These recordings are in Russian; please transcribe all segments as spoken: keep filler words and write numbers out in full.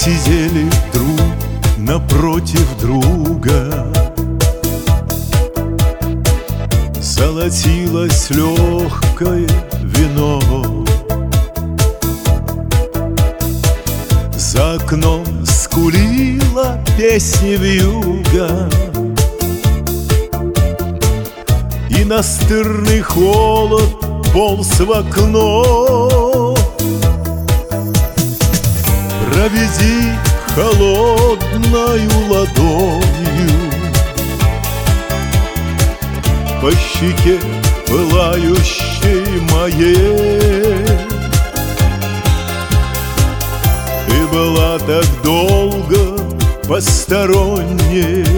сидели друг напротив друга. Золотилось легкое вино, за окном скулила песни вьюга, и настырный холод полз в окно. Проведи холодною ладонью по щеке пылающей моей. Ты была так долго посторонней,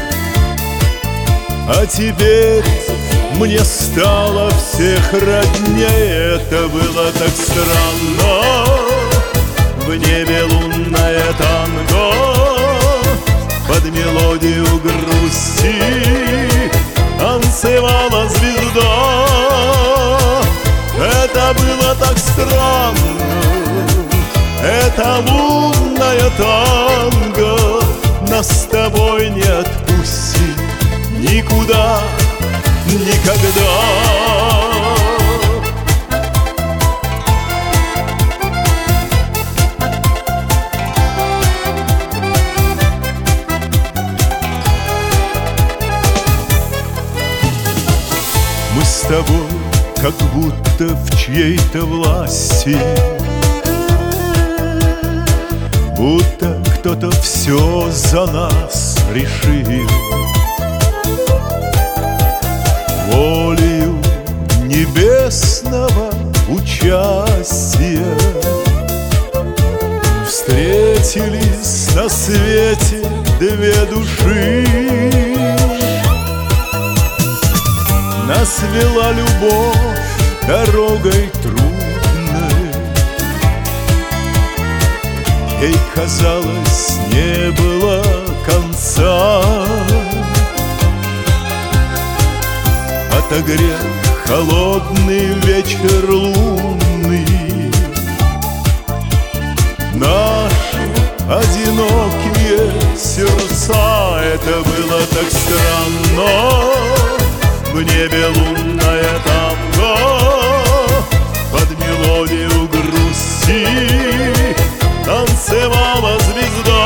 а теперь мне стало всех роднее. Это было так странно. В небе лунное танго под мелодию грусти танцевала звезда. Это было так странно. Это лунное танго нас с тобой не отпустит никуда, никогда. Мы с тобой как будто в чьей-то власти, будто кто-то все за нас решил. Волею небесного участия встретились на свете две души. Нас вела любовь дорогой трудной, ей казалось, не было конца. Отогрел холодный вечер лунный наши одинокие сердца. Это было так странно. В небе лунное танго под мелодию грусти танцевала звезда.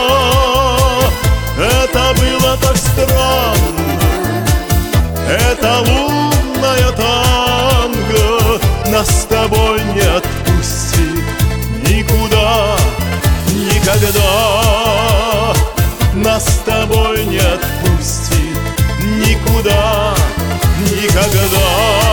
Это было так странно. Это лунное танго нас с тобой не отпустит никуда, никогда. Нас с тобой не отпустит никуда, никогда.